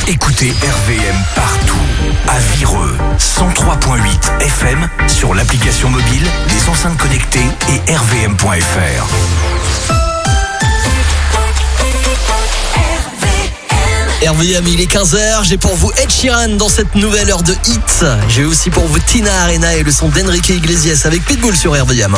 Écoutez RVM partout, à Vireux, 103.8 FM, sur l'application mobile, les enceintes connectées et rvm.fr. RVM, il est 15h, j'ai pour vous Ed Sheeran dans cette nouvelle heure de hit. J'ai aussi pour vous Tina Arena et le son d'Enrique Iglesias avec Pitbull sur RVM.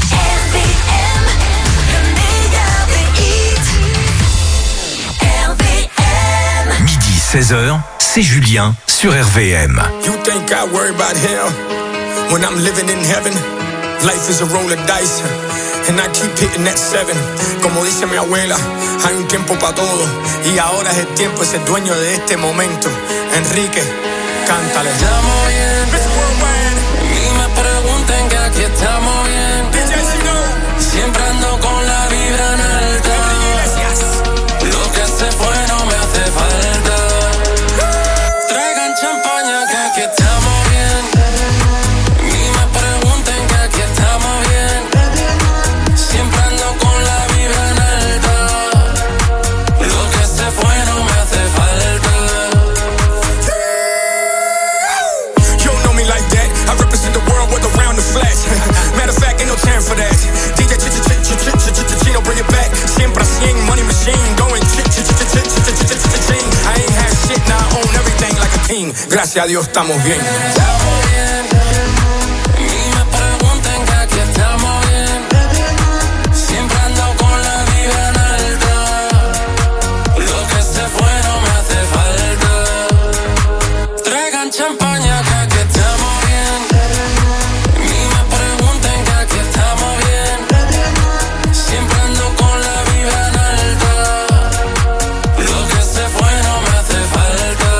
Midi 16h, c'est Julien sur RVM. You think I worry about hell when I'm living in heaven? Life is a roll of dice and I keep hitting that 7. Como dice mi abuela, hay un tiempo para todo y ahora es el tiempo, es el dueño de este momento. Enrique, cántale. Estamos bien, ni me pregunten que aquí estamos bien. Siempre ando con la vibra en alta. Lo que se fue no me hace falta. Traigan champaña que aquí estamos bien. Ni me pregunten que aquí estamos bien. Siempre ando con la vibra en alta. Lo que se fue no me hace falta. You don't know me like that. I represent the world with around the flash. Matter of fact, ain't no time for that. DJ Chino, bring it back. Siempre así, money machine, going ching. I ain't had shit, now I own everything like a king. Gracias a Dios estamos bien. Estamos bien, ni me pregunten que aquí estamos bien. Siempre ando con la vibra en alta. Lo que se fue no me hace falta. Traigan champaña que aquí estamos bien. Ni me pregunten que aquí estamos bien. Siempre ando con la vibra en alta. Lo que se fue no me hace falta.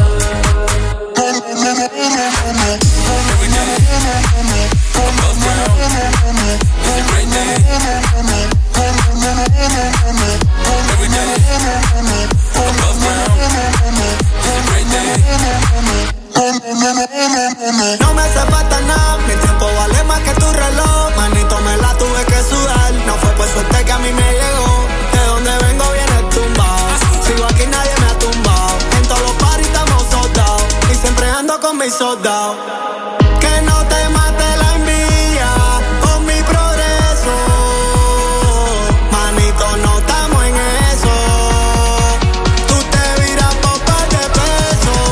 Every day, above ground, it's a great day. Every day, above ground, it's a great day. No me hace falta nada, mi tiempo vale más que tu reloj. Manito, me la tuve que sudar. No fue por suerte que a mí me llegó. De donde vengo viene tumbado. Sigo aquí, nadie me ha tumbado. En todos los parties estamos soldados. Y siempre ando con mis soldados. Que no te mate la envidia con mi progreso. Manito, no estamos en eso. Tú te viras por par de pesos.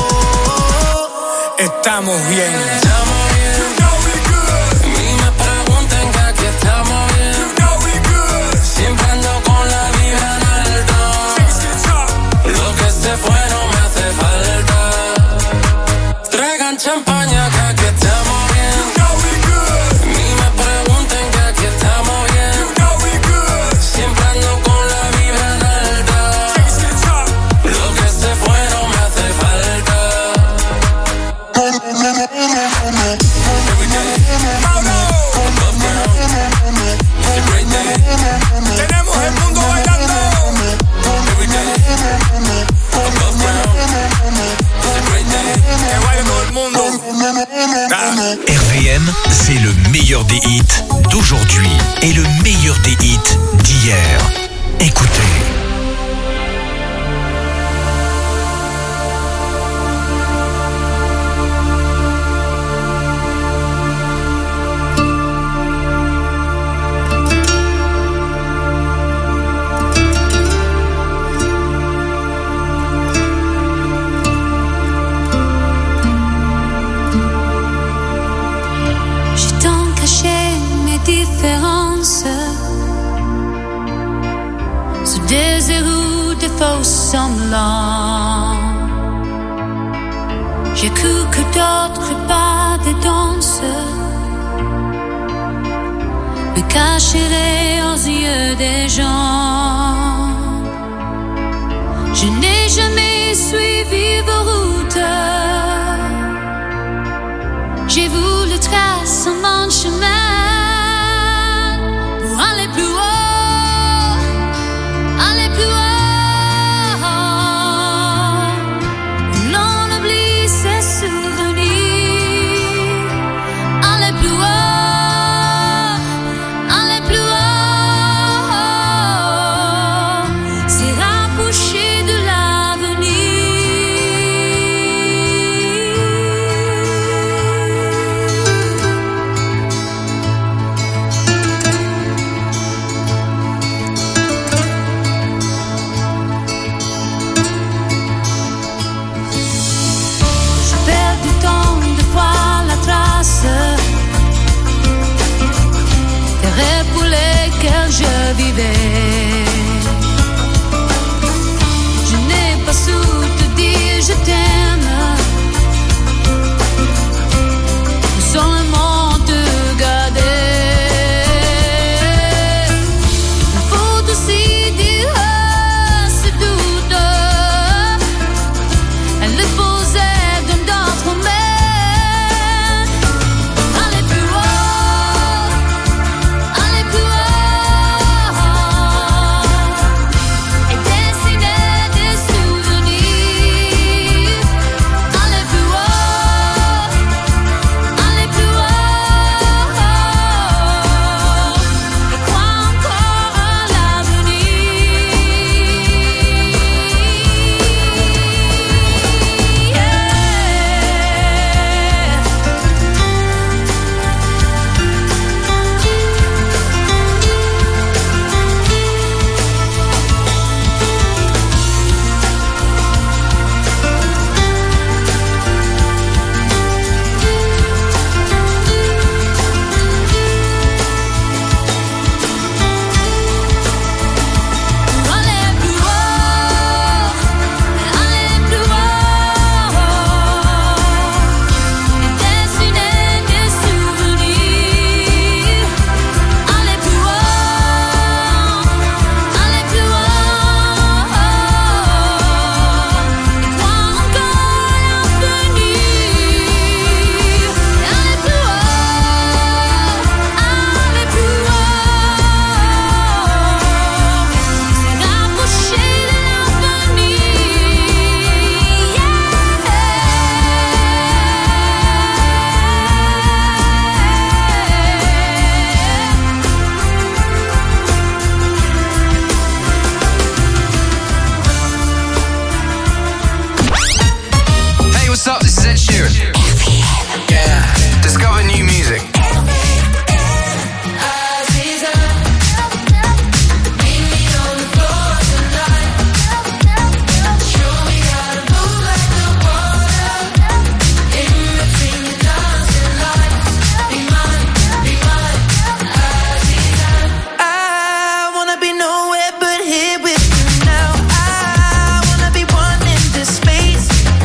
Estamos bien. Estamos bien, ni me pregunten que aquí estamos bien. Siempre ando con la vibra en alta. Lo que se fue no me hace falta. Traigan champaña que aquí estamos bien. Ni me pregunten que aquí estamos bien. Siempre ando con la vibra en alta. Lo que se fue no me hace falta. Every day, above ground, it's a great day. Tenemos el mundo bailando. Every day, above ground, it's a great day. Que baile todo el mundo. RVM, c'est le meilleur des hits d'aujourd'hui et le meilleur des hits d'hier. Écoutez. J'ai tant caché mes différences sous des roues de faux semblants. J'ai cru que d'autres pas de danse me cacheraient aux yeux des gens. Je n'ai jamais suivi vos routes. J'ai voulu tracer mon chemin pour aller plus haut, aller plus haut. L'on oublie ses souvenirs. Aller plus haut, aller plus haut. C'est rapprocher de l'avenir. vivais. Je n'ai pas su te dire je t'aime, seulement te garder. Il faut aussi dire ce doute, elle le posait dans d'autres mains. Allez plus haut, allez plus haut, et dessiner des souvenirs. Allez plus haut, allez plus haut, et crois encore à l'avenir. Allez plus haut, allez plus haut, et dessiner des souvenirs. Allez plus haut, allez plus haut, et crois encore à l'avenir. Allez plus haut, allez plus haut, c'est rapprocher de Hey, what's up? This is Ed Sheeran. Yeah. Discover new music. I wanna be nowhere but here with you now. I wanna be one in this space.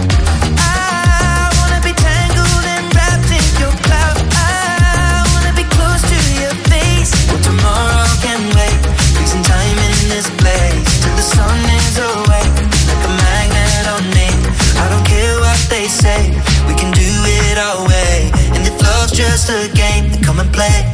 I wanna be tangled and wrapped in your cloud. I wanna be close to your face. Well, tomorrow can wait. Freezing time in this place till the sun is away. Like a magnet on me. I don't care what they say. We can do it our way. And if love's just a game, then come and play.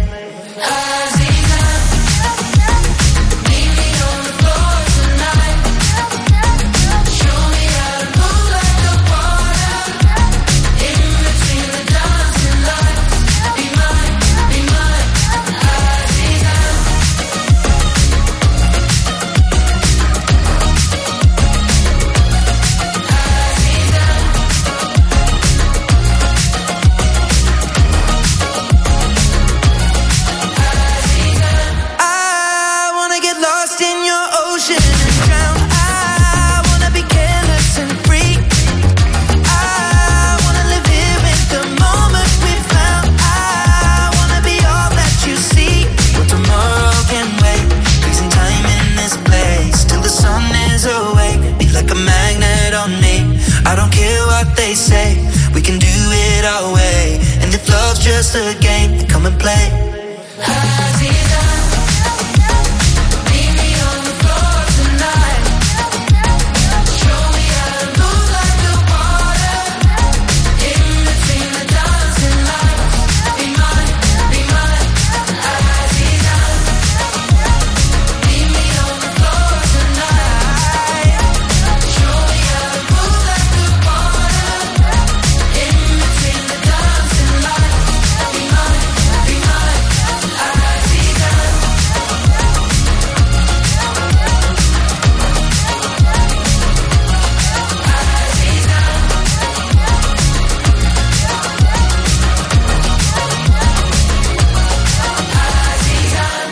I wanna get lost in your ocean and drown. I wanna be careless and free. I wanna live here with the moment we found. I wanna be all that you see. Well, tomorrow can wait. Freezing time in this place till the sun is awake. Be like a magnet on me. I don't care what they say. We can do it our way. And if love's just a game, then come and play.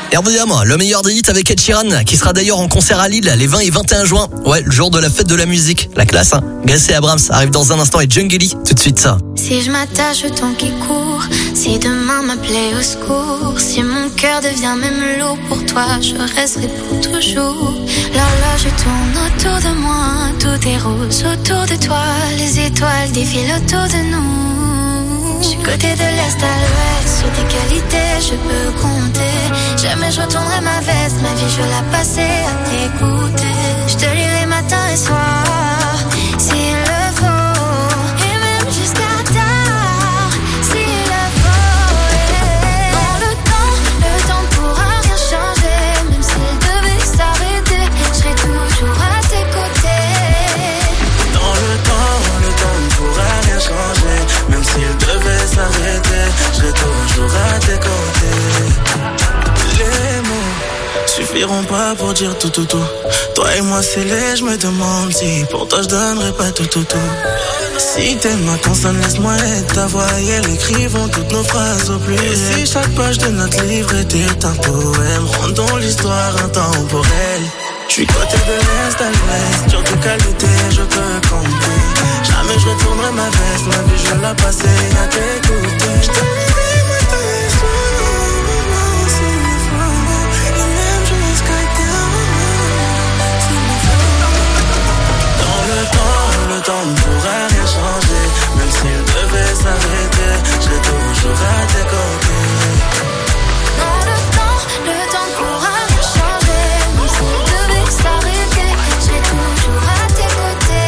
RVM, le meilleur des hits avec Ed Sheeran, qui sera d'ailleurs en concert à Lille les 20 et 21 juin. Ouais, le jour de la fête de la musique. La classe, hein. Gracie Abrams arrive dans un instant et Jungeli, tout de suite ça. Si je m'attache au temps qui court, si demain m'appelait au secours, si mon cœur devient même lourd pour toi, je resterai pour toujours. L'horloge tourne autour de moi, tout est rose autour de toi, les étoiles défilent autour de nous. Je suis côté de l'Est à l'Ouest, sur tes qualités je peux compter. Jamais je retournerai ma veste, ma vie je vais la passer à t'écouter. Je te lirai matin et soir, s'il le faut, et même jusqu'à tard, s'il le faut. Dans le temps ne pourra rien changer, même s'il devait s'arrêter, je serai toujours à tes côtés. Dans le temps ne pourra rien changer, même s'il devait s'arrêter, je serai toujours à tes côtés. Les mots suffiront pas pour dire tout. Toi et moi c'est laid, je me demande si pour toi je donnerais pas tout. Si t'aimes ma consonne, laisse-moi être ta voix et elle écrivons toutes nos phrases au pluriel. Et si chaque page de notre livre était un poème, rendons l'histoire intemporelle. J'suis côté de l'Est à l'Ouest, sur tes qualités je peux compter. Jamais je retournerai ma veste, ma vie je vais la passer à t'écouter. J'te lirai matin et soir, s'il le faut, et même jusqu'à tard, s'il le faut. Dans le temps ne pourra rien changer, même s'il devait s'arrêter, je serai toujours à tes côtés. Dans le temps ne pourra rien changer, même s'il devait s'arrêter, je serai toujours à tes côtés.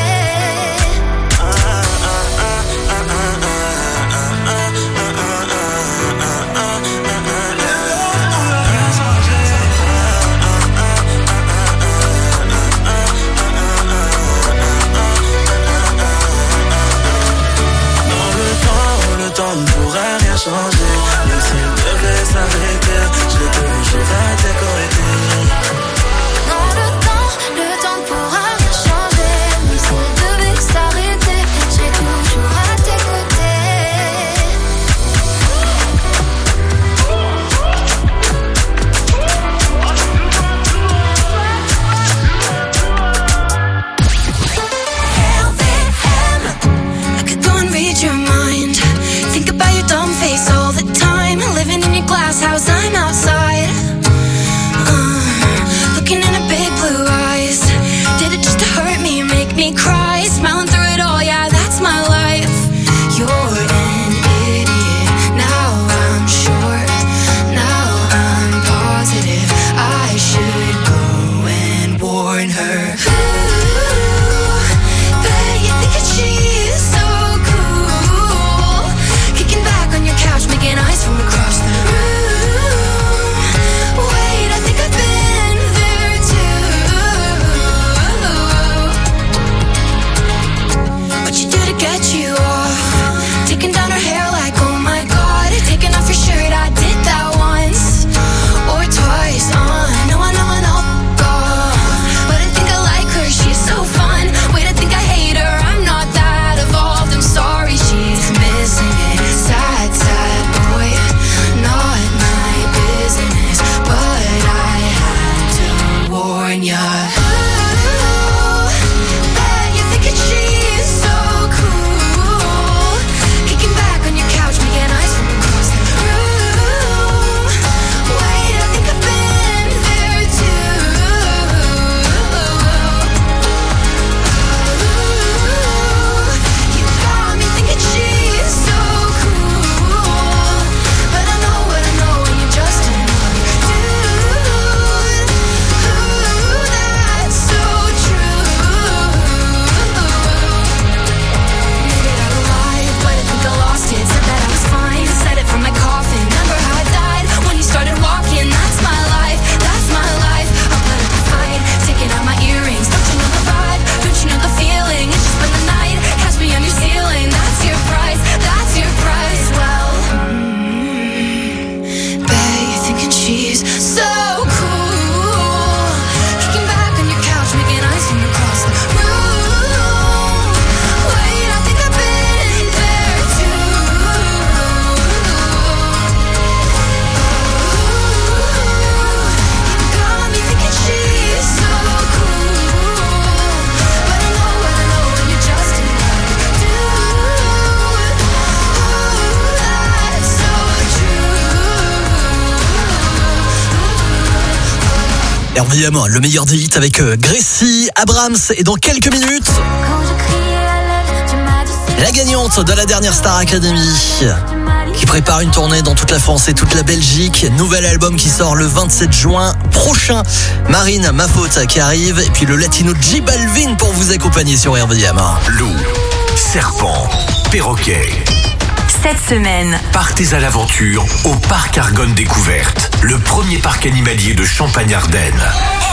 Le temps ne pourra rien changer, même s'il devait s'arrêter, je serai toujours à tes côtés. Dans le temps ne pourra rien changer, même s'il devait s'arrêter, je serai toujours à tes I could go and read your mind. Think about your dumb face all the time. Living in your glass house, I'm outside. Looking into big blue eyes. Did it just to hurt me, make me cry? Smiling through it all, yeah, that's my life. You're an idiot, now I'm sure. Now I'm positive I should go and warn her. Ooh, bet you think that she's so cool. Kicking back on your couch, making eyes from across the room. Wait, I think I've been there too. RVM, le meilleur des hits avec Gracie, Abrams et dans quelques minutes, la gagnante de la dernière Star Academy qui prépare une tournée dans toute la France et toute la Belgique. Nouvel album qui sort le 27 juin prochain. Marine, ma faute qui arrive. Et puis le latino J Balvin pour vous accompagner sur RVM. Loup, serpent, perroquet. Cette semaine, Partez à l'aventure au Parc Argonne Découverte, le premier parc animalier de Champagne-Ardenne.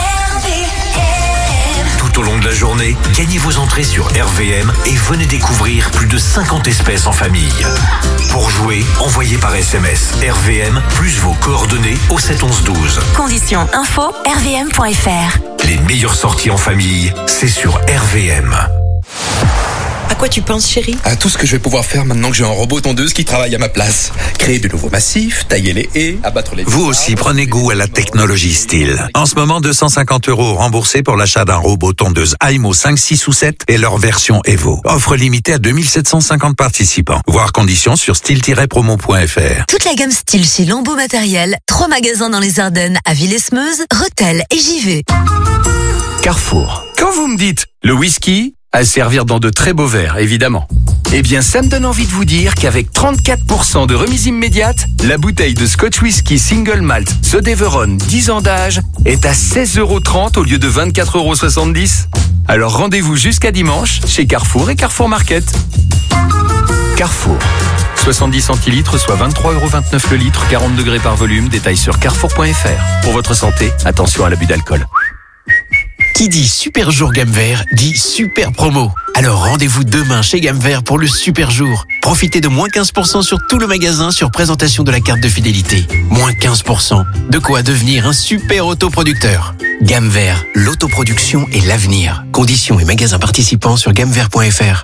Tout au long de la journée, gagnez vos entrées sur RVM et venez découvrir plus de 50 espèces en famille. Pour jouer, envoyez par SMS RVM plus vos coordonnées au 7 11 12. conditions info rvm.fr. Les meilleures sorties en famille, c'est sur RVM. À quoi tu penses, chérie? À tout ce que je vais pouvoir faire maintenant que j'ai un robot tondeuse qui travaille à ma place. Créer de nouveaux massifs, tailler les haies, abattre les... Vous aussi prenez goût à la technologie style. En ce moment, 250 € remboursés pour l'achat d'un robot tondeuse Aimo 5, 6 ou 7 et leur version Evo. Offre limitée à 2750 participants. Voir conditions sur style-promo.fr. Toute la gamme style chez Lambeau Matériel. 3 magasins dans les Ardennes, à Villesmeuse, Rethel et JV. Carrefour. Quand vous me dites le whisky, à servir dans de très beaux verres, évidemment. Eh bien, ça me donne envie de vous dire qu'avec 34% de remise immédiate, la bouteille de Scotch Whisky Single Malt The Deveron 10 ans d'âge est à 16,30 € au lieu de 24,70 €. Alors rendez-vous jusqu'à dimanche chez Carrefour et Carrefour Market. Carrefour. 70 centilitres, soit 23,29 € le litre, 40 degrés par volume. Détail sur carrefour.fr. Pour votre santé, attention à l'abus d'alcool. Qui dit super jour Gamme Vert dit super promo. Alors rendez-vous demain chez Gamme Vert pour le super jour. Profitez de moins 15% sur tout le magasin sur présentation de la carte de fidélité. Moins 15%. De quoi devenir un super autoproducteur. Gamme Vert, l'autoproduction et l'avenir. Conditions et magasins participants sur gammevert.fr.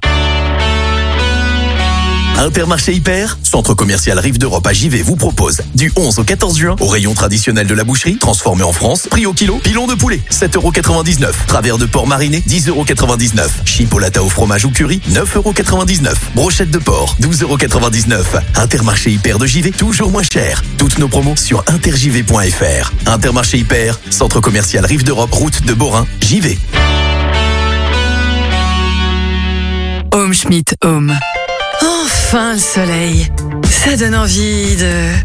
Intermarché Hyper, centre commercial Rive d'Europe à Givet vous propose du 11 au 14 juin au rayon traditionnel de la boucherie, transformé en France, prix au kilo, pilon de poulet, 7,99 €, travers de porc mariné, 10,99 €, chipolata au fromage ou curry, 9,99 €, brochette de porc, 12,99 €. Intermarché Hyper de Givet, toujours moins cher. Toutes nos promos sur intergivet.fr. Intermarché Hyper, centre commercial Rive d'Europe, route de Borin, Givet. Home Schmidt Home. Enfin le soleil. Ça donne envie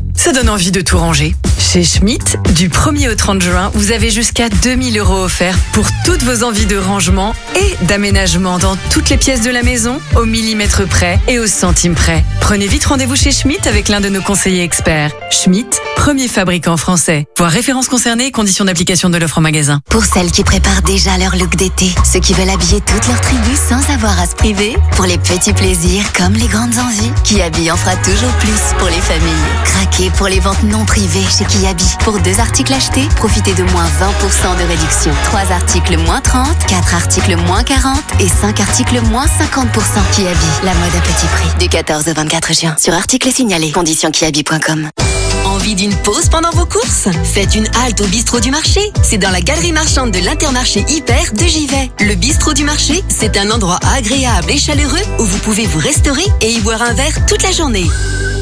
de tout ranger. Chez Schmidt, du 1er au 30 juin, vous avez jusqu'à 2000 € offerts pour toutes vos envies de rangement et d'aménagement dans toutes les pièces de la maison, au millimètre près et au centime près. Prenez vite rendez-vous chez Schmidt avec l'un de nos conseillers experts. Schmidt, premier fabricant français. Voir références concernées et conditions d'application de l'offre en magasin. Pour celles qui préparent déjà leur look d'été, ceux qui veulent habiller toute leur tribu sans avoir à se priver, pour les petits plaisirs comme les grandes envies, Kiabi en fera toujours plus pour les familles. Craquez pour les ventes non privées chez Kiabi. Pour 2 articles achetés, profitez de moins 20% de réduction. 3 articles moins 30, 4 articles moins 40 et 5 articles moins 50%. Kiabi, la mode à petit prix. Du 14 au 24 juin. Sur articles signalés. Conditions kiabi.com. Envie d'une pause pendant vos courses? Faites une halte au bistrot du marché. C'est dans la galerie marchande de l'Intermarché Hyper de Givet. Le bistrot du marché, c'est un endroit agréable et chaleureux où vous pouvez vous restaurer et y boire un verre toute la journée.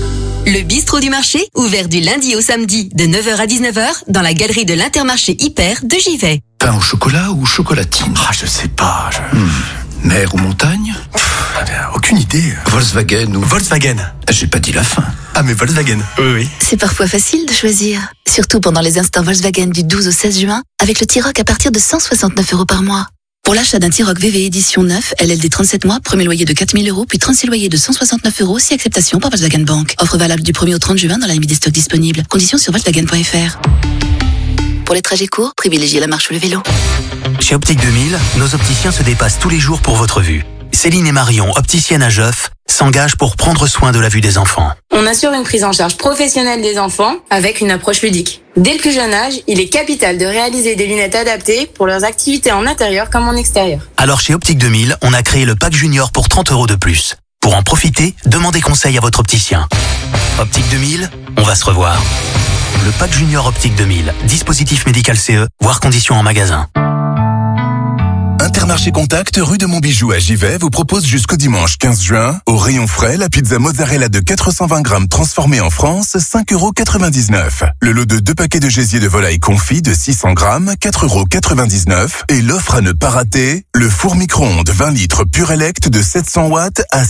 Le bistrot du marché, ouvert du lundi au samedi de 9h à 19h dans la galerie de l'Intermarché Hyper de Givet. Pain au chocolat ou chocolatine? Je sais pas. Mer ou montagne? Aucune idée. Volkswagen ou... Volkswagen. J'ai pas dit la fin. Ah mais Volkswagen. Oui. C'est parfois facile de choisir. Surtout pendant les instants Volkswagen du 12 au 16 juin, avec le T-Roc à partir de 169 € par mois. Pour l'achat d'un T-Roc VV édition 9, LLD 37 mois, premier loyer de 4 000 €, puis 36 loyers de 169 € si acceptation par Volkswagen Bank. Offre valable du 1er au 30 juin dans la limite des stocks disponibles. Conditions sur Volkswagen.fr. Pour les trajets courts, privilégiez la marche ou le vélo. Chez Optique 2000, nos opticiens se dépassent tous les jours pour votre vue. Céline et Marion, opticiennes à Geoff, s'engagent pour prendre soin de la vue des enfants. On assure une prise en charge professionnelle des enfants avec une approche ludique. Dès le plus jeune âge, il est capital de réaliser des lunettes adaptées pour leurs activités en intérieur comme en extérieur. Alors chez Optique 2000, on a créé le pack junior pour 30 € de plus. Pour en profiter, demandez conseil à votre opticien. Optique 2000, on va se revoir. Le pack junior Optique 2000, dispositif médical CE, voire conditions en magasin. Intermarché Contact, rue de Montbijou à Givet, vous propose jusqu'au dimanche 15 juin, au rayon frais, la pizza mozzarella de 420 grammes transformée en France, 5,99 €. Le lot de 2 paquets de gésier de volaille confit de 600 grammes, 4,99 €. Et l'offre à ne pas rater, le four micro-ondes 20 litres Pure Elect de 700 watts à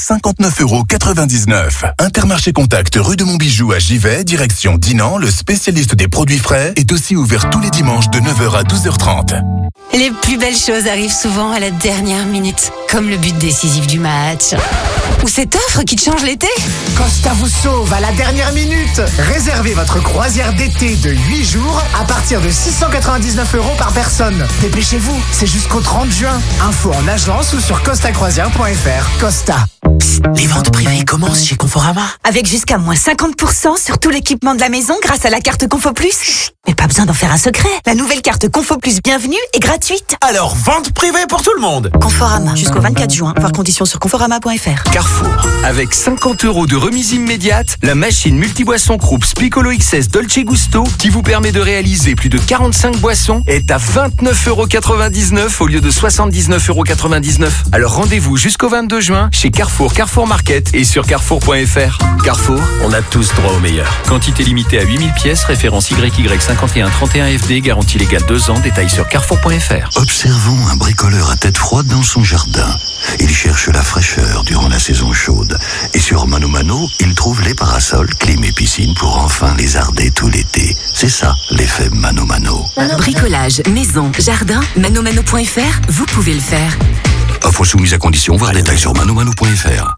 59,99 €. Intermarché Contact, rue de Montbijou à Givet, direction Dinan, le spécialiste des produits frais, est aussi ouvert tous les dimanches de 9 h à 12h30. Les plus belles choses arrivent souvent à la dernière minute, comme le but décisif du match. Ou cette offre qui te change l'été. Costa vous sauve à la dernière minute. Réservez votre croisière d'été de 8 jours à partir de 699 € par personne. Dépêchez-vous, c'est jusqu'au 30 juin. Info en agence ou sur costacroisière.fr. Costa. Psst, les ventes privées commencent chez Conforama. Avec jusqu'à moins 50% sur tout l'équipement de la maison grâce à la carte Confo Plus. Mais pas besoin d'en faire un secret. La nouvelle carte Confo Plus Bienvenue est gratuite. Alors, vente privée pour tout le monde. Conforama, jusqu'au 24 juin. Voir conditions sur conforama.fr. Carrefour. Avec 50 € de remise immédiate, la machine multiboisson Krups Piccolo XS Dolce Gusto, qui vous permet de réaliser plus de 45 boissons, est à 29,99 € au lieu de 79,99 €. Alors rendez-vous jusqu'au 22 juin chez Carrefour, Carrefour Market et sur carrefour.fr. Carrefour, on a tous droit au meilleur. Quantité limitée à 8000 pièces, référence YY5131FD, garantie légale 2 ans, détail sur carrefour.fr. Observons un bricoleur à tête froide dans son jardin. Il cherche la fraîcheur durant la saison chaude. Et sur Mano Mano, il trouve les parasols, clim et piscine pour enfin lézarder tout l'été. C'est ça, l'effet Mano Mano. Bricolage, maison, jardin, manomano.fr, vous pouvez le faire. Offre soumise à condition, voir détails sur manomano.fr.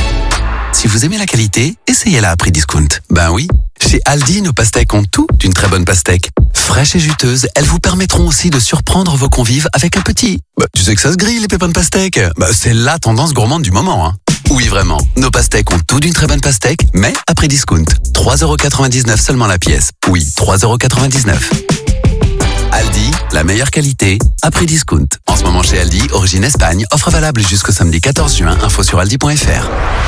Si vous aimez la qualité, essayez-la à prix discount. Ben oui, chez Aldi, nos pastèques ont tout d'une très bonne pastèque. Fraîches et juteuses, elles vous permettront aussi de surprendre vos convives avec un petit. Tu sais que ça se grille, les pépins de pastèque. C'est la tendance gourmande du moment, hein. Oui, vraiment. Nos pastèques ont tout d'une très bonne pastèque, mais à prix discount. 3,99 € seulement la pièce. Oui, 3,99 €. Aldi, la meilleure qualité, à prix discount. En ce moment chez Aldi, origine Espagne, offre valable jusqu'au samedi 14 juin, info sur aldi.fr.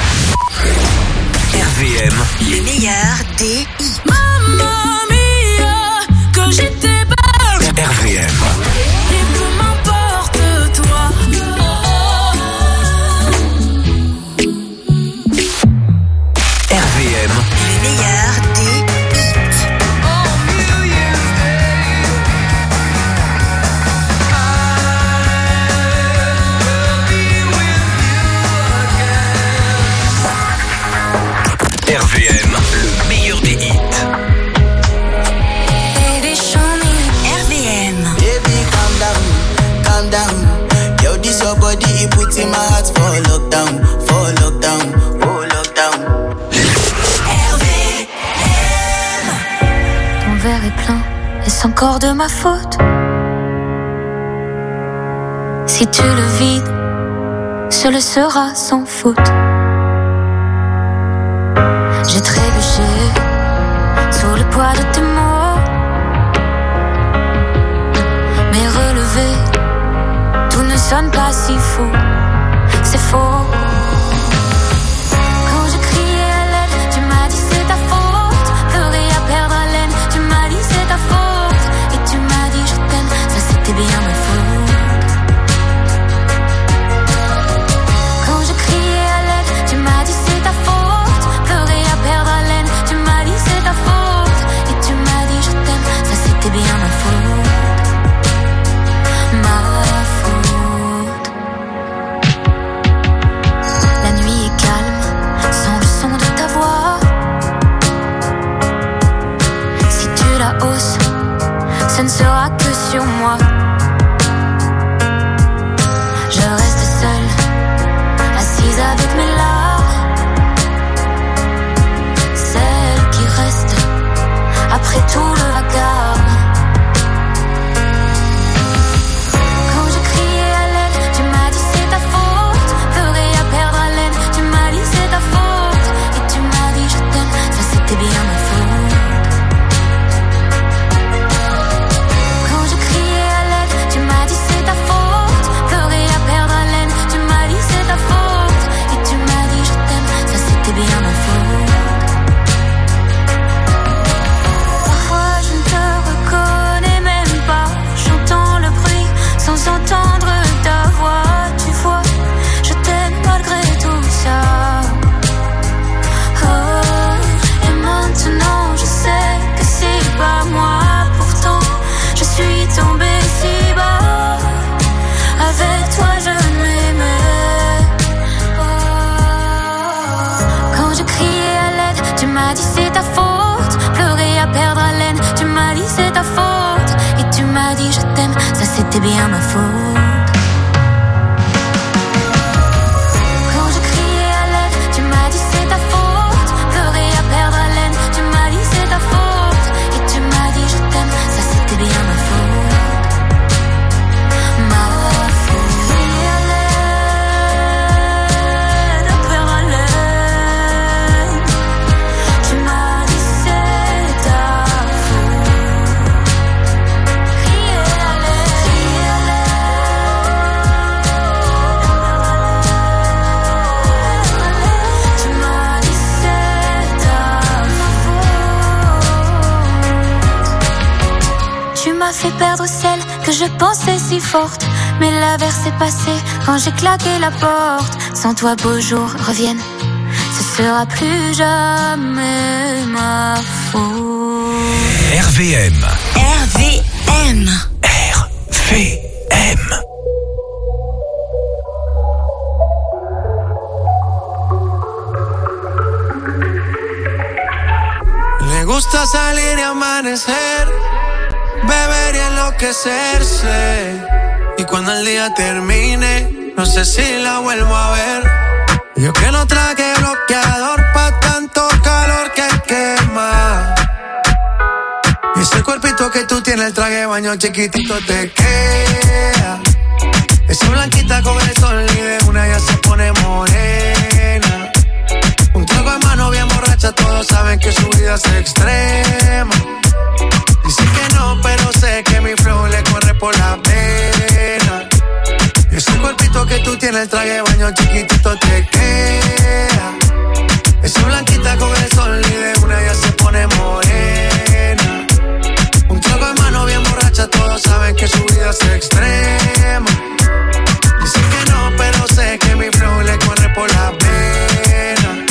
RVM, le meilleur des hits. Mamma mia, que j'étais belle. RVM. Et peu m'importe toi. RVM, le meilleur des hits. RVM, le meilleur des hits. Baby, show me. RVM. Baby, calm down, calm down. Yo, this your body, it puts in my heart for lockdown, for lockdown, for lockdown. Ton verre est plein, est-ce encore de ma faute? Si tu le vides, ce le sera sans faute. J'ai trébuché sous le poids de tes mots, mais relevé, tout ne sonne pas si faux. C'est faux. Quand j'ai crié à l'aide, tu m'as dit c'est ta faute. Pleurer à perdre haleine, tu m'as dit c'est ta faute. Et tu m'as dit je t'aime, ça c'était bien ma faute. Quand j'ai crié à l'aide, tu m'as dit c'est ta faute. Pleurer à perdre haleine, tu m'as dit c'est ta faute. Et tu m'as dit je t'aime, ça c'était bien ma faute. Ma faute. c'était bien ma faute. Quand je criais à l'aide, tu m'as dit c'est ta faute. Pleurer à perdre haleine, tu m'as dit c'est ta faute. Et tu m'as dit je t'aime, ça c'était bien ma faute. Ma faute. Crier à l'aide, à perdre haleine, tu m'as dit c'est ta faute. Crier à l'aide, crier à l'aide, tu m'as dit c'est ta faute. Tu m'as fait perdre celle que je pensais si forte, mais l'averse est passée quand j'ai claqué la porte. Sans toi beaux jours reviennent, ce sera plus jamais ma faute. RVM. RVM. RVM. Le gusta salir y amanecer, beber y enloquecerse. Y cuando el día termine, no sé si la vuelvo a ver. Yo que no traje bloqueador pa' tanto calor que quema. Y ese cuerpito que tú tienes, el traje de baño chiquitito te queda. Esa blanquita con el sol y de una ya se pone morena. Un trago en mano bien borracha, todos saben que su vida es extrema. Dice que no, pero sé que mi flow le corre por la pena. Y ese cuerpito que tú tienes, el traje de baño chiquitito te queda. Esa blanquita con el sol y de una ya se pone morena. Un trago en mano bien borracha, todos saben que su vida es extrema. Dice que no, pero sé que mi flow le corre por la pena.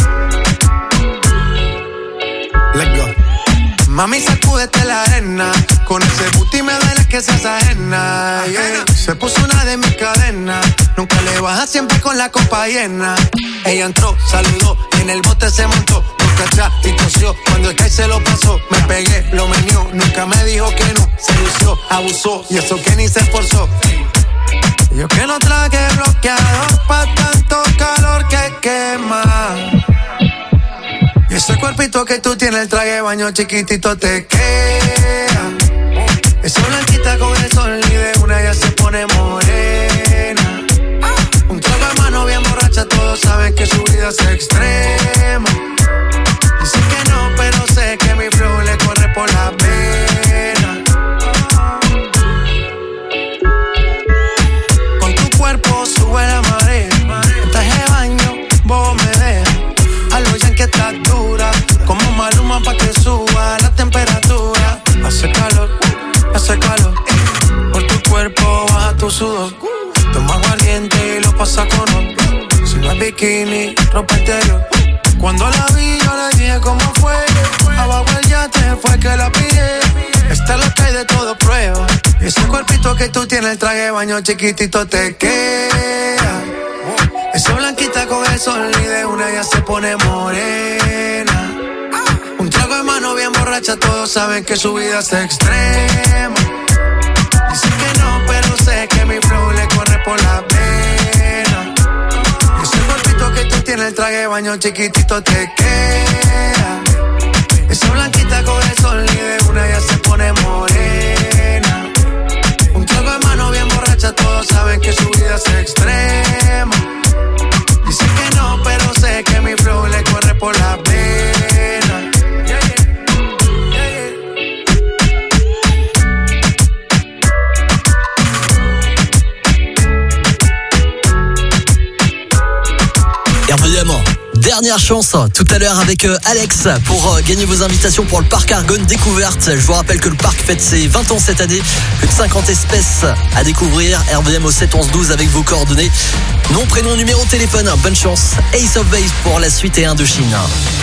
Let's go. Mami, sacúdete la arena. Con ese booty me duele que seas ajena, yeah. Se puso una de mis cadenas. Nunca le baja, siempre con la copa llena. Ella entró, saludó y en el bote se montó. Nunca atrás y tosió. Cuando el que se lo pasó, me pegué, lo menió. Nunca me dijo que no. Se lució, abusó y eso que ni se esforzó. Yo que no traje bloqueador pa' tanto calor que quema. Y ese cuerpito que tú tienes, el traje de baño chiquitito te queda. Esa blanquita con el sol y de una ya se pone morena. Un trago de mano bien borracha, todos saben que su vida es extrema. Dice que no, pero sé que mi flow le corre por la pena. Con tu cuerpo sube la marea. En traje de baño, vos me dejas. A lo ya que estás dura, como Maluma pa' que suba la temperatura. Hace calor, por tu cuerpo baja tu sudor. Toma aguardiente y lo pasa con otro. Si no es bikini, ropa interior. Cuando la vi yo le dije cómo fue. Abajo el yate fue que la pillé. Esta es lo que hay de todo prueba. Y ese cuerpito que tú tienes, el traje de baño chiquitito te queda. Esa blanquita con el sol y de una ya se pone morena. Un trago de mano bien borracha, todos saben que su vida es extrema. Dice que no, pero sé que mi flow le corre por la pena. Ese cuerpito que tú tienes, el traje de baño chiquitito te queda. Esa blanquita con el sol y de una ya se pone morena. Un trago de mano bien borracha, todos saben que su vida es extrema. Dice que no, pero sé que mi flow le corre por la pena. RVM, dernière chance tout à l'heure avec Alex pour gagner vos invitations pour le parc Argonne Découverte. Je vous rappelle que le parc fête ses 20 ans cette année. Plus de 50 espèces à découvrir. RVM au 7 11 12 avec vos coordonnées. Nom, prénom, numéro de téléphone. Bonne chance. Ace of Base pour la suite et Indochine.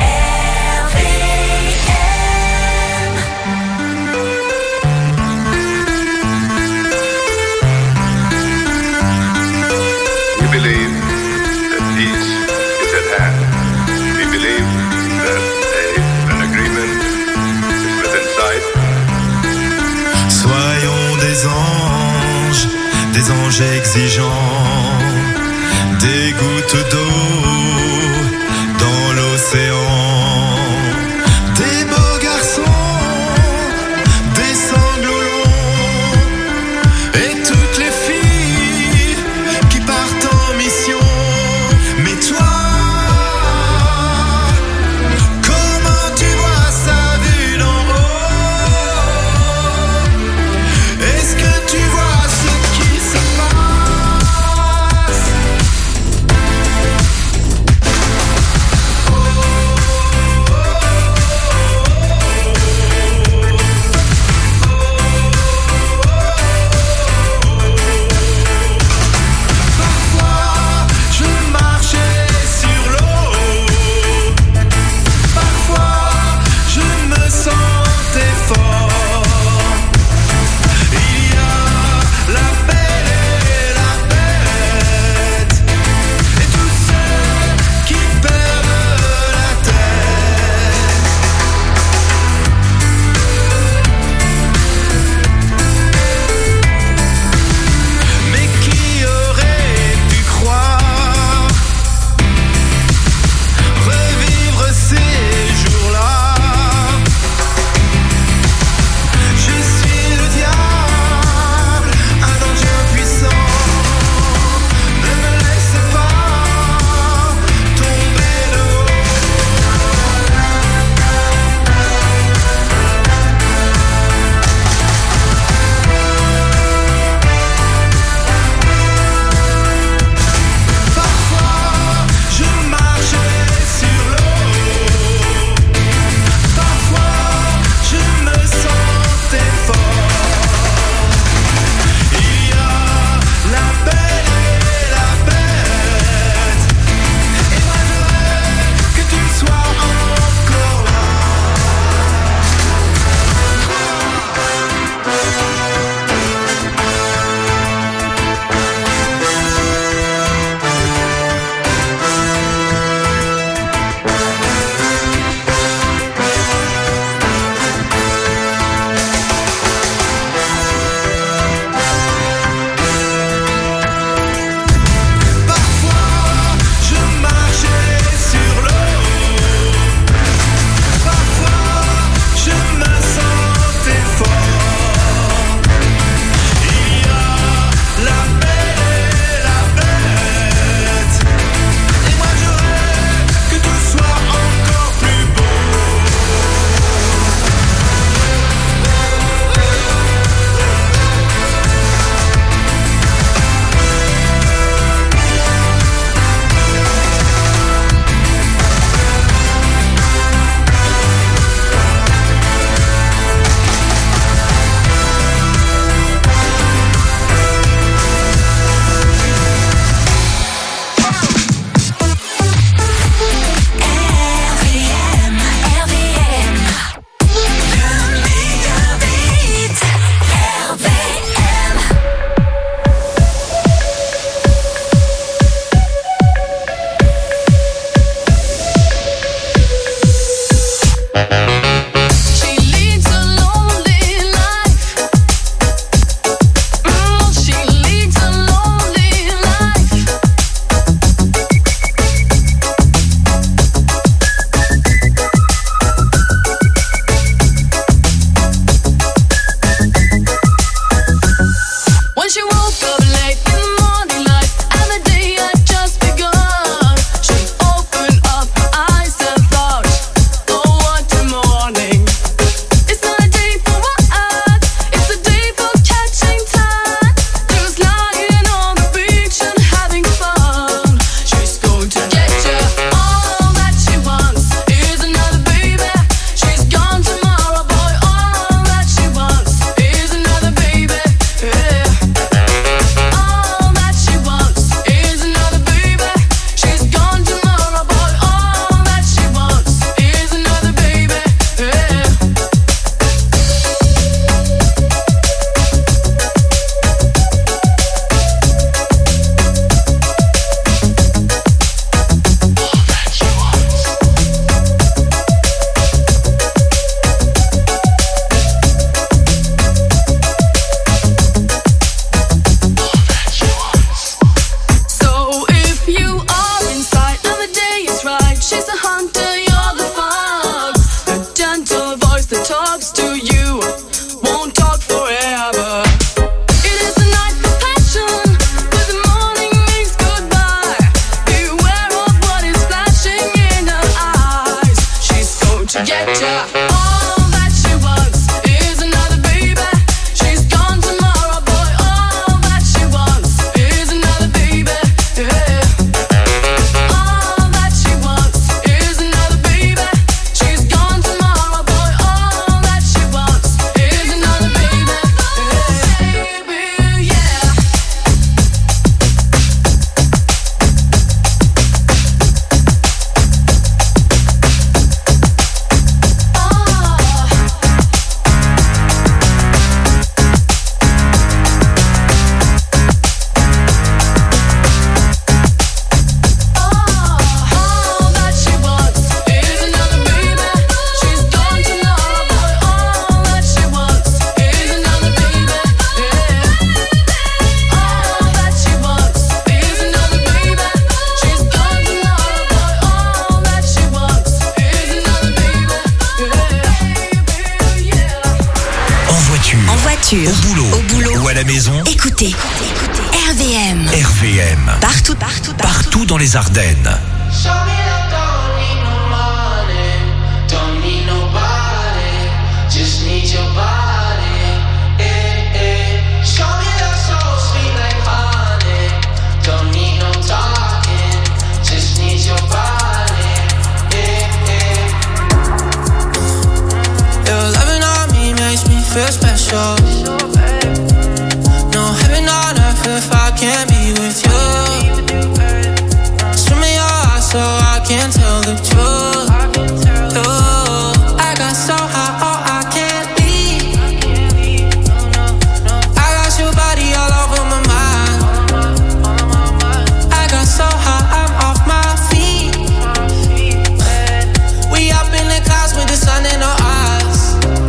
We believe that peace is at hand. We believe that an agreement is within sight. Soyons des anges des anges exigeants, des gouttes d'eau dans l'océan, des beaux garçons, des sanglots longs, et toutes les filles qui partent en mission. Mais toi, comment tu vois ça vu d'en haut? Est-ce que tu vois ce qui se passe? she's the hunter, you're the fox. A gentle voice that talks to you won't talk forever. It is the night for passion, but the morning means goodbye. Beware of what is flashing in her eyes. She's going to get ya. All that she wants is another baby. She's gone tomorrow, boy. All that she wants is another baby. Yeah. All that she wants is another baby. She's gone tomorrow, boy. All that she wants is another baby. Baby, yeah. All that she wants is another baby. She's gone tomorrow, boy. All that she wants is another baby. Yeah. All that she wants is another baby. She's gone tomorrow, boy. All that she wants is another baby. En voiture, voiture, au boulot ou à la maison, écoutez RVM. RVM. Partout dans les Ardennes. Show me that don't need no money, don't need nobody, just need your body. Show me that soul sweet like honey, don't need no talking, just need your body. Your loving on me makes me feel special. No heaven on earth if I can't be with you. Swim in your eyes so I can tell the truth. I got so high, oh I can't leave. I got your body all over my mind. I got so high, I'm off my feet. We up in the clouds with the sun in our eyes.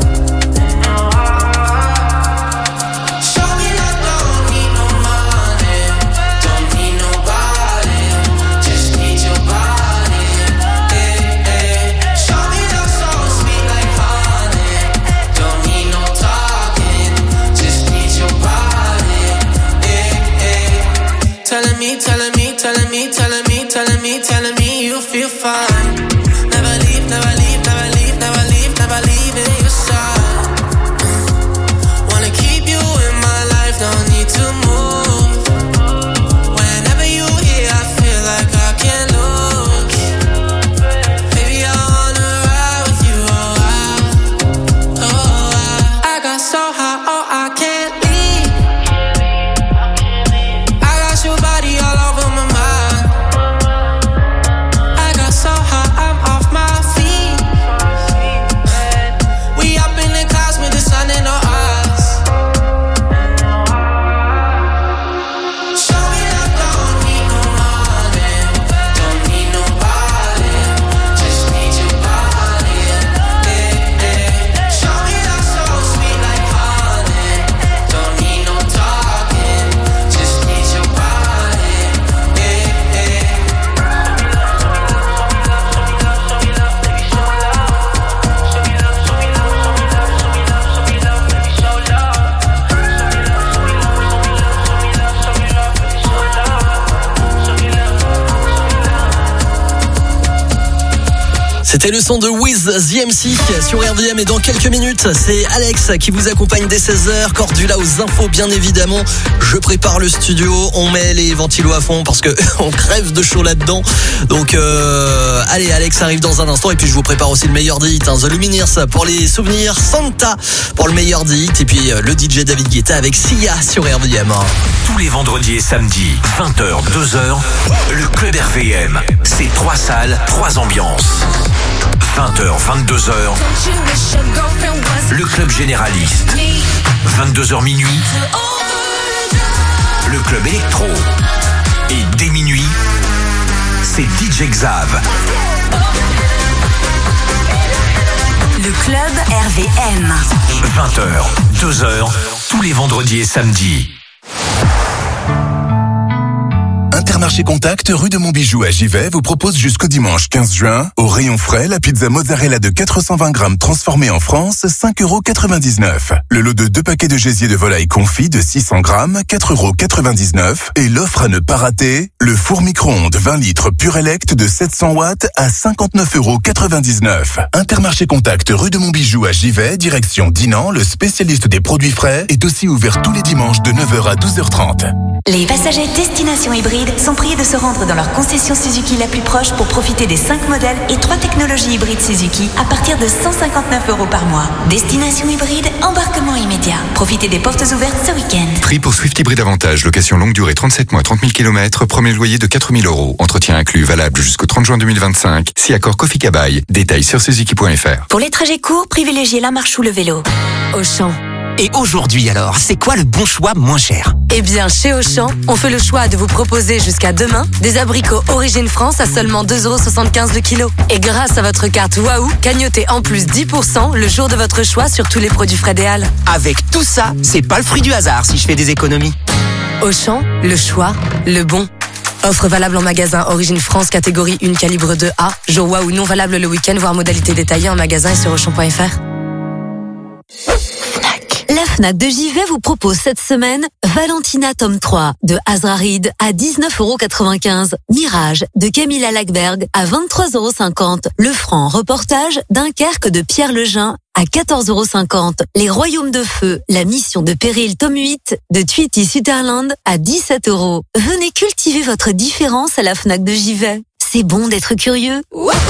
Show me that don't need no money, don't need nobody, just need your body. Show me that soul sweet like honey, don't need no talking, just need your body. Telling me, telling me, telling me, telling me, telling me, telling me you feel fine. Never leave, never leave, never leave, never leave, never leave in your side. Wanna keep you in my life, don't need to move. Whenever you here, I feel like I can't lose. Baby, I wanna ride with you, I got so high, oh I can't leave. I got your body all over my mind. I got so high, I'm off my feet. We up in the clouds with the sun in our eyes. Show me that don't need no money, don't need nobody, just need your body. Show me that soul sweet like honey, don't need no talking, just need your body. C'était le son de Wiz The MC sur RVM et dans quelques minutes, c'est Alex qui vous accompagne dès 16h. Cordula aux infos bien évidemment. Je prépare le studio, on met les ventilos à fond parce que on crève de chaud là-dedans. Donc allez, Alex arrive dans un instant et puis je vous prépare aussi le meilleur des hits, hein. The Lumineers pour les souvenirs, Santa pour le meilleur des hits et puis le DJ David Guetta avec Sia sur RVM. Tous les vendredis et samedis, 20h, 2h, le Club RVM. C'est 3 salles, 3 ambiances. 20h, 22h, le Club Généraliste. 22h minuit, le Club Électro. Et dès minuit, c'est DJ Xav. Le Club RVM. 20h, 2h, tous les vendredis et samedis. International Intermarché Contact, rue de Montbijou à Givet, vous propose jusqu'au dimanche 15 juin, au rayon frais, la pizza mozzarella de 420 grammes transformée en France, 5,99 €. Le lot de 2 paquets de gésier de volaille confit de 600 grammes, 4,99 €. Et l'offre à ne pas rater, le four micro-ondes 20 litres Purelect de 700 watts à 59,99 €. Intermarché Contact, rue de Montbijou à Givet, direction Dinan, le spécialiste des produits frais, est aussi ouvert tous les dimanches de 9h à 12h30. Les passagers destination hybride sont priés de se rendre dans leur concession Suzuki la plus proche pour profiter des 5 modèles et 3 technologies hybrides Suzuki à partir de 159 € par mois. Destination hybride, embarquement immédiat. Profitez des portes ouvertes ce week-end. Prix pour Swift Hybride Avantage, location longue durée 37 mois, 30 000 km, premier loyer de 4 000 €. Entretien inclus, valable jusqu'au 30 juin 2025. Si accord Kofi Kabaï. Détails sur suzuki.fr. Pour les trajets courts, privilégiez la marche ou le vélo. Auchan. Et aujourd'hui alors, c'est quoi le bon choix moins cher? Eh bien, chez Auchan, on fait le choix de vous proposer jusqu'à demain des abricots Origine France à seulement 2,75 € le kilo. Et grâce à votre carte Waouh, cagnotez en plus 10% le jour de votre choix sur tous les produits frais des Halles. Avec tout ça, c'est pas le fruit du hasard si je fais des économies. Auchan, le choix, le bon. Offre valable en magasin Origine France catégorie 1 calibre 2A. Jour Waouh non valable le week-end, voire modalité détaillée en magasin et sur Auchan.fr. La Fnac de Givet vous propose cette semaine Valentina tome 3 de Azrarid à 19,95 €, Mirage de Camilla Lackberg à 23,50 €, Le Franc reportage Dunkerque de Pierre Lejeun à 14,50 €, Les Royaumes de Feu, la mission de Péril tome 8 de Tweety Sutherland à 17 €. Venez cultiver votre différence à la Fnac de Givet. C'est bon d'être curieux.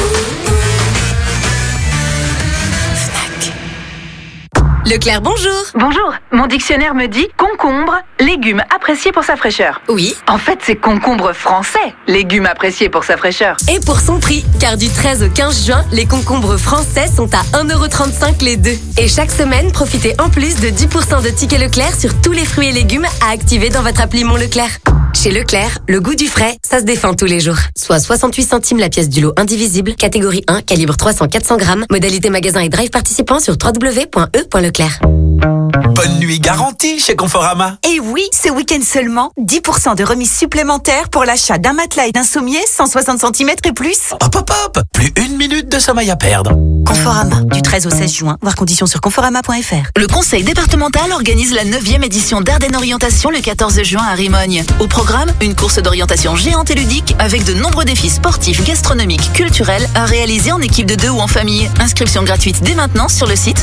Leclerc, bonjour. Bonjour. Mon dictionnaire me dit concombre, légume apprécié pour sa fraîcheur. Oui. En fait, c'est concombre français, légume apprécié pour sa fraîcheur. Et pour son prix, car du 13 au 15 juin, les concombres français sont à 1,35 € les deux. Et chaque semaine, profitez en plus de 10% de tickets Leclerc sur tous les fruits et légumes à activer dans votre appli Mon Leclerc. Chez Leclerc, le goût du frais, ça se défend tous les jours. Soit 68 centimes la pièce du lot indivisible, catégorie 1, calibre 300-400 grammes, modalité magasin et drive participant sur www.e.leclerc. Bonne nuit garantie chez Conforama. Et oui, ce week-end seulement, 10% de remise supplémentaire pour l'achat d'un matelas et d'un sommier 160 cm et plus. Hop hop hop, plus 1 minute de sommeil à perdre. Conforama, du 13 au 16 juin, voir conditions sur conforama.fr. Le conseil départemental organise la 9e édition d'Ardennes Orientation le 14 juin à Rimogne. Au programme, une course d'orientation géante et ludique avec de nombreux défis sportifs, gastronomiques, culturels à réaliser en équipe de 2 ou en famille. Inscription gratuite dès maintenant sur le site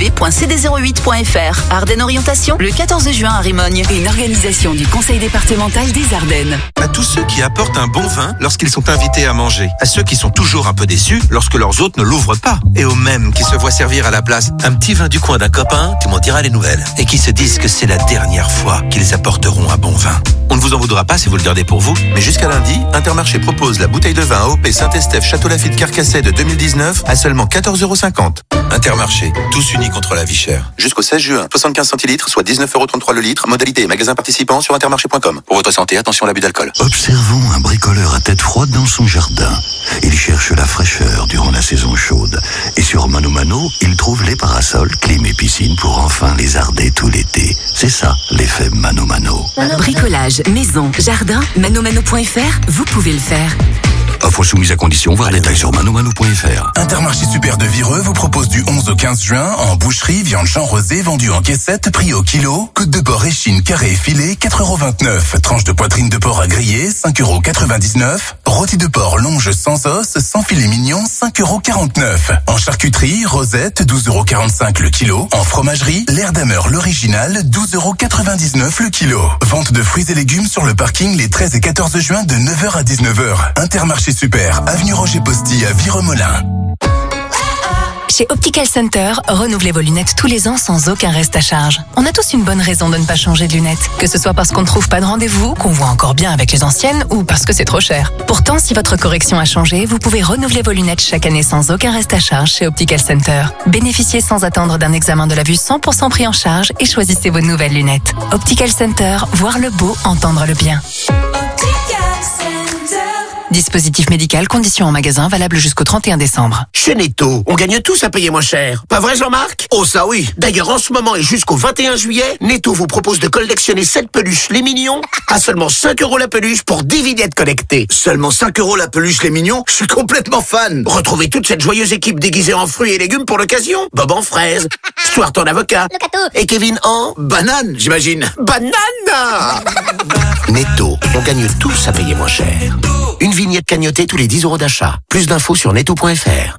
www.cd08.fr. Ardennes Orientation le 14 juin à Rimogne. Une organisation du conseil départemental des Ardennes. À tous ceux qui apportent un bon vin lorsqu'ils sont invités à manger. À ceux qui sont toujours un peu déçus lorsque leurs hôtes ne l'ouvrent pas. Et aux mêmes qui se voient servir à la place un petit vin du coin d'un copain, tu m'en diras les nouvelles. Et qui se disent que c'est la dernière fois qu'ils apporteront un bon vin. On ne vous en voudra pas si vous le gardez pour vous, mais jusqu'à lundi, Intermarché propose la bouteille de vin AOP Saint-Estèphe Château Lafite Carcassonne de 2019 à seulement 14,50 €. Intermarché, tous unis contre la vie chère. Jusqu'au 16 juin, 75 centilitres, soit 19,33 € le litre. Modalité et magasin participant sur intermarché.com. Pour votre santé, attention à l'abus d'alcool. Observons un bricoleur à tête froide dans son jardin. Il cherche la fraîcheur durant la saison chaude. Et sur Mano Mano, il trouve les parasols, clim et piscine pour enfin les arder tout l'été. C'est ça, l'effet Mano Mano. Bricolage, maison, jardin, manomano.fr, vous pouvez le faire. Offre soumise à condition, voir les détails sur manomano.fr. Intermarché Super de Vireux vous propose du 11 au 15 juin en boucherie, viande champ rosée vendue en caissette, prix au kilo, côte de porc échine carré filet, 4,29 €, tranche de poitrine de porc à griller, 5,99 €, rôti de porc longe sans os, sans filet mignon, 5,49 €. En charcuterie, rosette, 12,45 € le kilo. En fromagerie, l'air d'Hammer l'original, 12,99 € le kilo. Vente de fruits et légumes sur le parking les 13 et 14 juin de 9h à 19h. Intermarché Super, avenue Roger Posty à Viremolin. Chez Optical Center, renouvelez vos lunettes tous les ans sans aucun reste à charge. On a tous une bonne raison de ne pas changer de lunettes. Que ce soit parce qu'on ne trouve pas de rendez-vous, qu'on voit encore bien avec les anciennes ou parce que c'est trop cher. Pourtant, si votre correction a changé, vous pouvez renouveler vos lunettes chaque année sans aucun reste à charge chez Optical Center. Bénéficiez sans attendre d'un examen de la vue 100% pris en charge et choisissez vos nouvelles lunettes. Optical Center, voir le beau, entendre le bien. Optical Center. Dispositif médical, conditions en magasin, valable jusqu'au 31 décembre. Chez Netto, on gagne tous à payer moins cher. Pas vrai, Jean-Marc? Oh, ça oui. D'ailleurs, en ce moment et jusqu'au 21 juillet, Netto vous propose de collectionner 7 peluches les mignons à seulement 5 € la peluche pour 10 vignettes connectées. Seulement 5 € la peluche les mignons? Je suis complètement fan. Retrouvez toute cette joyeuse équipe déguisée en fruits et légumes pour l'occasion. Bob en fraise, Stuart en avocat et Kevin en banane, j'imagine. banane. Netto, on gagne tous à payer moins cher. Une vignette cagnotée tous les 10 € d'achat. Plus d'infos sur netto.fr.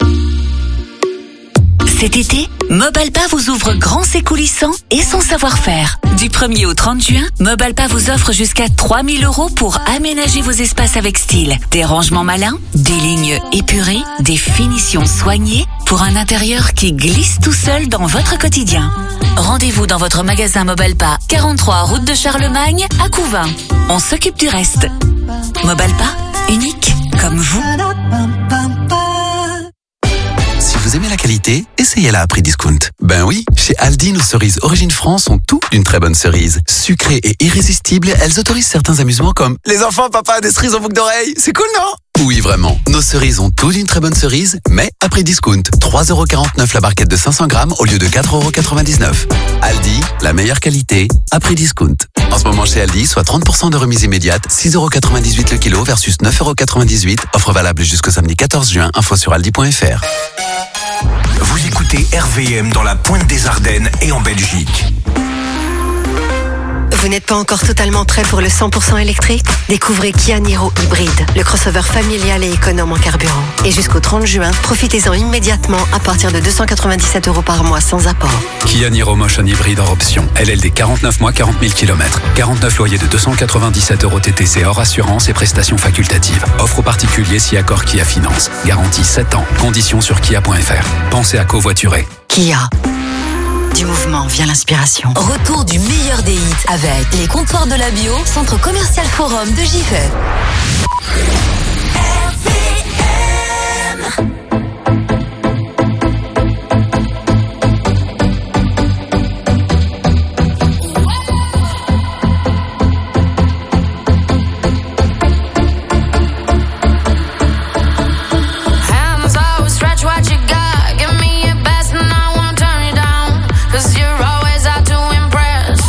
Cet été, Mobalpa vous ouvre grand ses coulissants et son savoir-faire. Du 1er au 30 juin, Mobalpa vous offre jusqu'à 3 000 € pour aménager vos espaces avec style. Des rangements malins, des lignes épurées, des finitions soignées pour un intérieur qui glisse tout seul dans votre quotidien. Rendez-vous dans votre magasin Mobalpa, 43 route de Charlemagne à Couvin. On s'occupe du reste. Mobalpa, unique comme vous. Si vous aimez la qualité, essayez-la à prix discount. Ben oui, chez Aldi, nos cerises Origine France sont toutes d'une très bonne cerise. Sucrées et irrésistibles, elles autorisent certains amusements comme les enfants, papa, des cerises en boucle d'oreille. C'est cool, non? Oui, vraiment. Nos cerises ont toutes d'une très bonne cerise, mais à prix discount. 3,49 € la barquette de 500 grammes au lieu de 4,99 €. Aldi, la meilleure qualité, à prix discount. En ce moment chez Aldi, soit 30% de remise immédiate, 6,98 € le kilo versus 9,98 €. Offre valable jusqu'au samedi 14 juin. Info sur aldi.fr. Vous écoutez RVM dans la pointe des Ardennes et en Belgique. Vous n'êtes pas encore totalement prêt pour le 100% électrique? Découvrez Kia Niro Hybride, le crossover familial et économe en carburant. Et jusqu'au 30 juin, profitez-en immédiatement à partir de 297 € par mois sans apport. Kia Niro Motion Hybride hors option. LLD 49 mois, 40 000 km. 49 loyers de 297 € TTC hors assurance et prestations facultatives. Offre aux particuliers si accord Kia Finance. Garantie 7 ans. Conditions sur kia.fr. Pensez à covoiturer. Kia. Du mouvement vient l'inspiration. Retour du meilleur des hits avec les comptoirs de la bio, centre commercial Forum de Givet.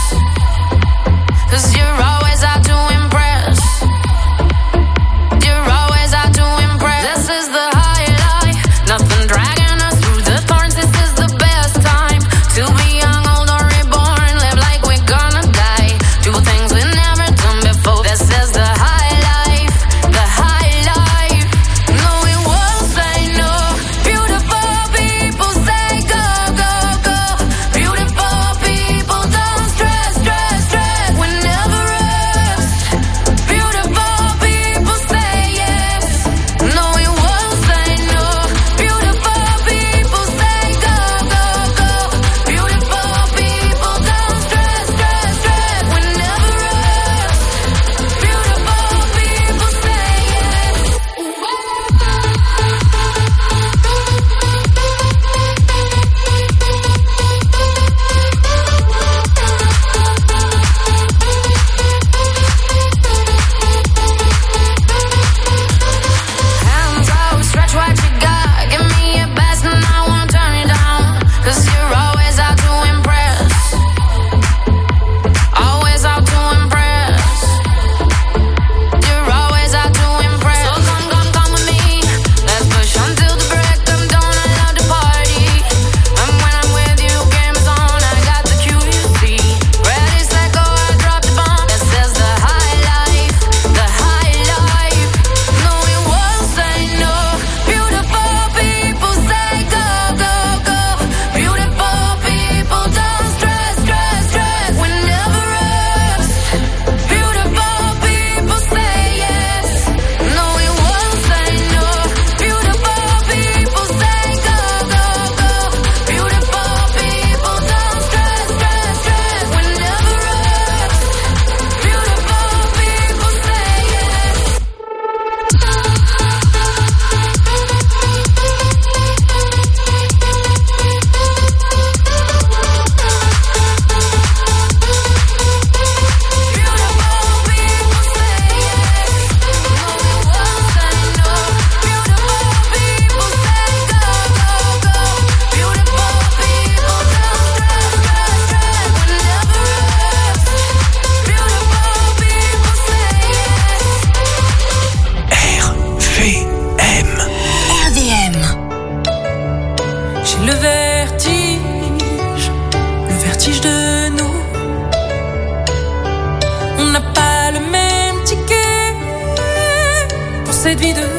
You're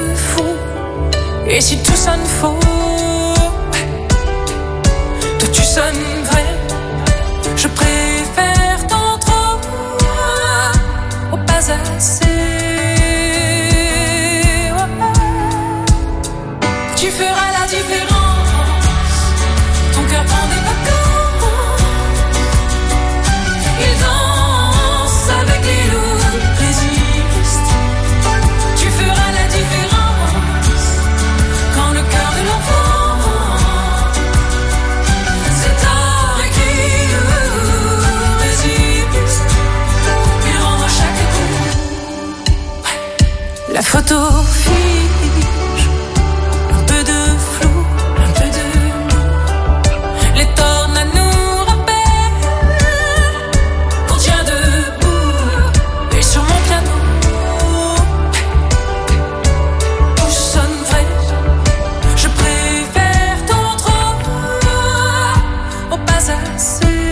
fou. Et si tout sonne faux, toi tu sonnes vrai. Je préfère tant trop au pas assez. Tu feras la différence. Ton cœur prend des vacances. Il danse avec les loups, résiste. Tu feras la différence. Quand le cœur de l'enfant c'est tard et qui résiste. Il rend à chaque coup. La photo fiche. Un peu de flou, un peu de nous. Les tornades nous rappellent qu'on tient debout. Et sur mon piano, tout sonne vrai. Je préfère tant trop au pas assez.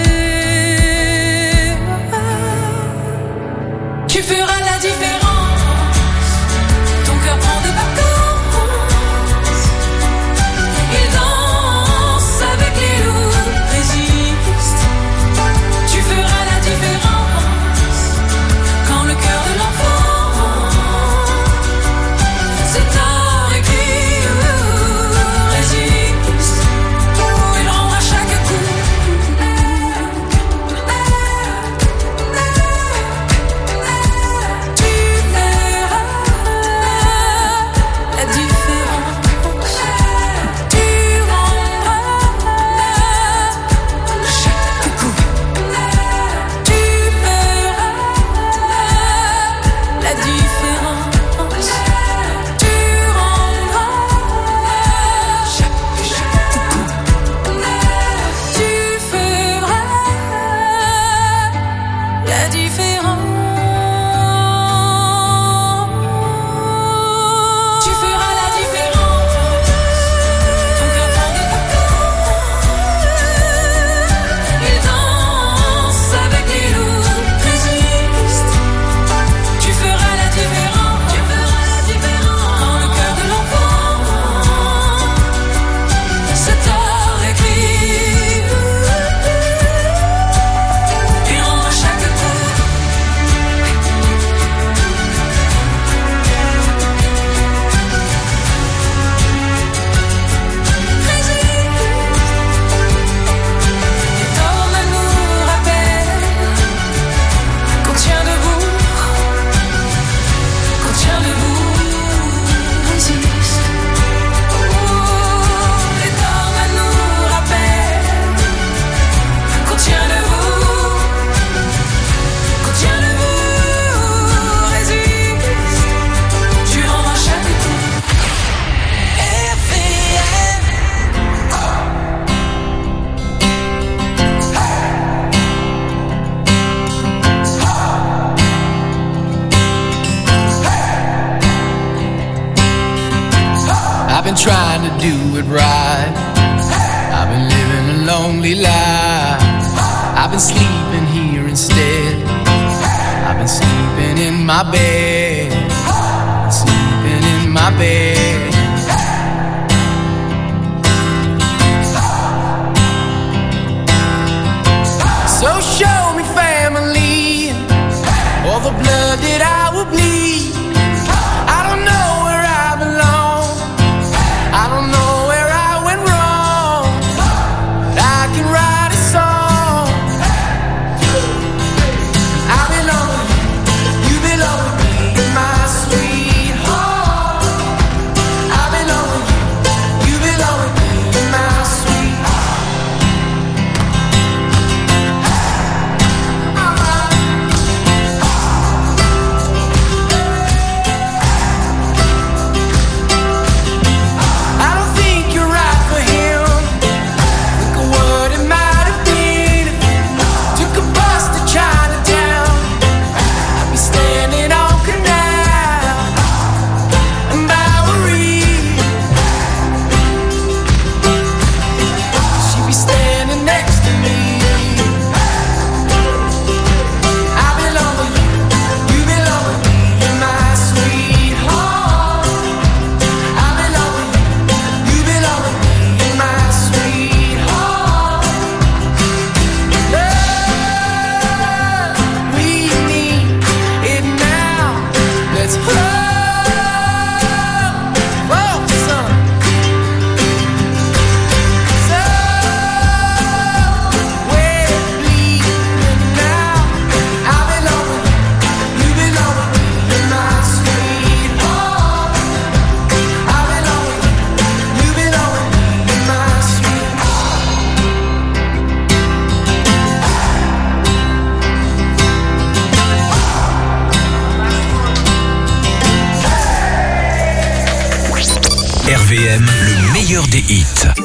Tu feras la différence. Ton cœur prend des vacances. Il danse avec les loups, résiste. Tu feras la différence. Quand le cœur de l'enfant c'est tard et qui résiste. Il rend à chaque coup. Tu verras la différence. Tu rendras chaque coup. Tu verras la différence. Tu rendras chaque coup. Tu feras la différence. Tu feras la différence. Ton cœur prend des vacances. Il danse avec les loups, résiste. Tu feras la différence. Tu feras la différence. Quand le cœur de l'enfant c'est tard écrit. Il rend à chaque coup. Les tornades nous rappellent qu'on tient debout. Qu'on tient debout, résiste. Les tornades nous rappellent qu'on tient debout. Qu'on tient debout, résiste. Tu rends à chaque coup. RVM. I've been trying to do it right. I've been living a lonely life. I've been sleeping here instead. I've been sleeping in my bed. Sleeping in my bed. So show me family, all the blood that I will bleed. I don't know where I belong. I don't know where I went wrong. But I can write a song. I belong with you, you belong with me. My RVM, le meilleur des hits.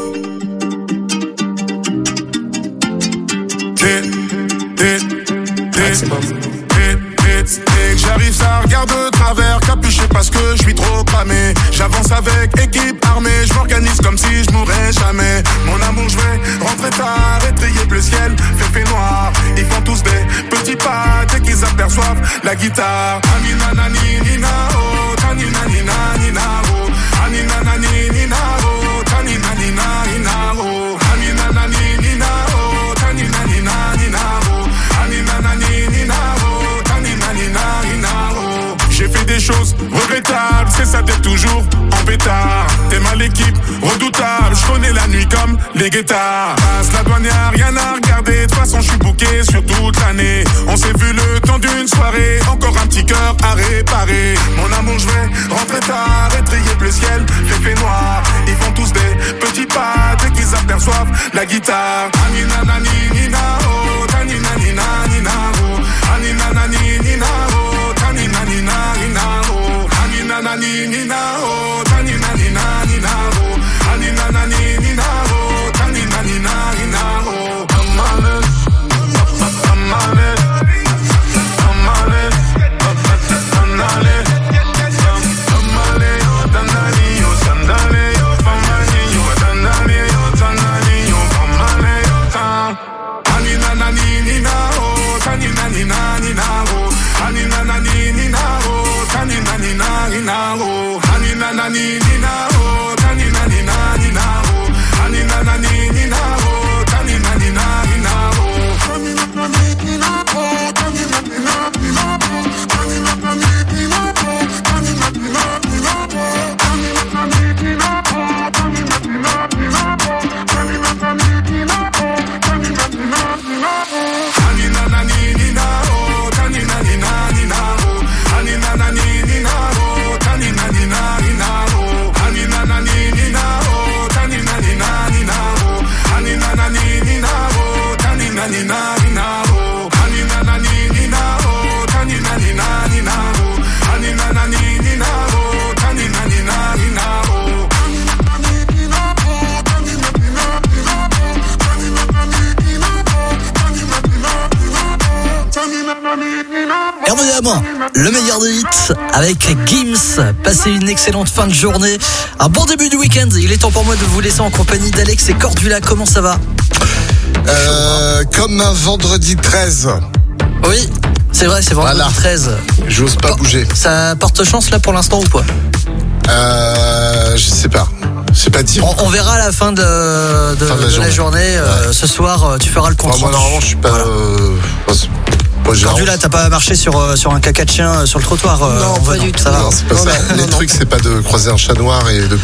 J'arrive, ça regarde de travers, capuché parce que je suis trop cramé. J'avance avec équipe armée, je m'organise comme si je mourrais jamais. Mon amour, je vais rentrer tard, étrier le ciel, fait noir. Ils font tous des petits pas dès qu'ils aperçoivent la guitare. Anina nani nina oh, tanina nina nina oh, anina nani nina oh, tanina nina nina oh, anina nani nina oh, tanina nina nina oh, anina nani nina oh, tanina nina nina oh. J'ai fait des choses regrettables, c'est ça d'être toujours en pétard. T'es mal l'équipe, redoutable, je connais la nuit comme les guettards. Passe la douane, y'a rien à regarder, de toute façon je suis booké sur toute l'année. On s'est vu le temps d'une soirée, encore un petit cœur à réparer. Mon amour, je vais rentrer tard, étrier le ciel, fait noir. Ils font tous des petits pas dès qu'ils aperçoivent la guitare. Anina nani nina oh, tanina nina nina oh, anina nani nina oh, tanina nina nina oh, anina nani nina oh, tanina nina nina oh, anina nani nina oh, tanina nina nina oh. Amale, amale, amale, amale, amale, dandali yo, sandale yo, famani yo, dandali yo, dandali yo, famale yo, tan. Anina nani nina oh, tanina nina nina oh, anina nani nina oh, tanina nina nina oh, anina nani nina oh, tanina nina nina oh, anina nani nina oh, tanina nina nina oh, tanina nani nina oh, tanina nina nina oh, tanina nani nina oh, tanina nina nina oh, tanina nani nina oh, tanina nina nina oh, tanina nani nina oh, tanina nina nina oh, anina nani nina oh, tanina nina nina oh, anina nani nina oh, tanina nina nina oh, anina nani nina oh, tanina nina nina oh, anina nani nina oh, tanina nina nina oh, anina nani nina oh, tanina nina nina oh, anina nani nina oh, tanina nina nina oh, RVM, le meilleur des hits avec Gims. Passez une excellente fin de journée, un bon début du week-end. Il est temps pour moi de vous laisser en compagnie d'Alex et Cordula. Comment ça va? Comme un vendredi 13. Oui, c'est vrai, c'est vendredi 13. J'ose pas bouger. Ça porte chance là pour l'instant ou pas? Je sais pas. C'est pas dire. On verra à la fin de la journée. Ouais. Ce soir, tu feras le compte. Moi, normalement, je suis pas. Cordula, t'as pas marché sur un caca de chien sur le trottoir? Non, pas du tout. Ça va. Non, c'est pas ça. Les trucs, c'est pas de croiser un chat noir et de